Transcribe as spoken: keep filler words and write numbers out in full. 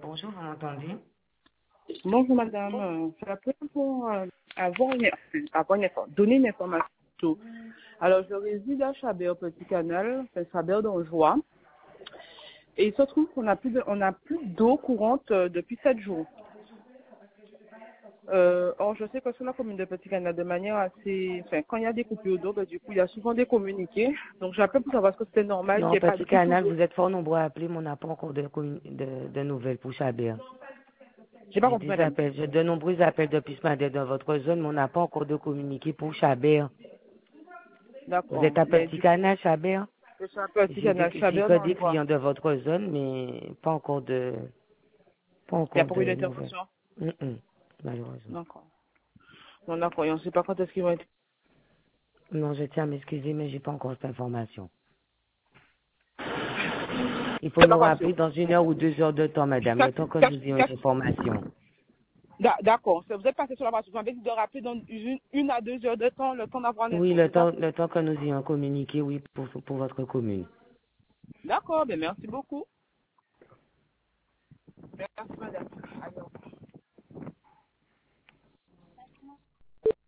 Bonjour, vous m'entendez? Bonjour madame, Euh, je l'appelle pour euh, avoir une, avoir une, info- donner une information. Alors je réside à Chabert Petit Canal, c'est Chabert dans le Joie, et il se trouve qu'on a plus de, on a plus d'eau courante euh, depuis sept jours. Euh, or je sais que sur la commune de Petit Canal, de manière assez, enfin quand il y a des coupures d'eau, ben, du coup il y a souvent des communiqués. Donc j'appelle pour savoir ce que c'était normal qu'il Non, n'y ait pas Petit du tout Canal, d'eau. vous êtes fort nombreux à appeler, mais on n'a pas encore de, commu- de, de nouvelles pour Chabert. J'ai pas J'ai compris des madame. appels, j'ai de nombreux appels depuis ce matin dans votre zone, mais on n'a pas encore de communiqué pour Chabert. Vous D'accord. êtes à Mais Petit du coup, Canal, Chabert? je suis à Petit J'ai des, Canal j'ai Chabert que dans le des Joie. clients de votre zone, mais pas encore de, pas Il n'y a encore pas eu de nouvelles. d'intervention. Mm, mm, malheureusement. D'accord. Non, d'accord, et on ne sait pas quand est-ce qu'ils vont être. Non, je tiens à m'excuser, mais j'ai pas encore cette information. Il faut C'est pas nous rappeler patient. dans une heure ou deux heures de temps, madame, Ça- le temps que ça- nous ayons ça- une information. d'a- D'accord, vous êtes passé sur la base. Vous m'avez dit de rappeler dans une, une à deux heures de temps, le temps d'avoir Oui, l'info, le c'est ça? temps, le temps que nous ayons communiqué, oui, pour, pour votre commune. D'accord, ben merci beaucoup. Merci madame. Allez, au revoir.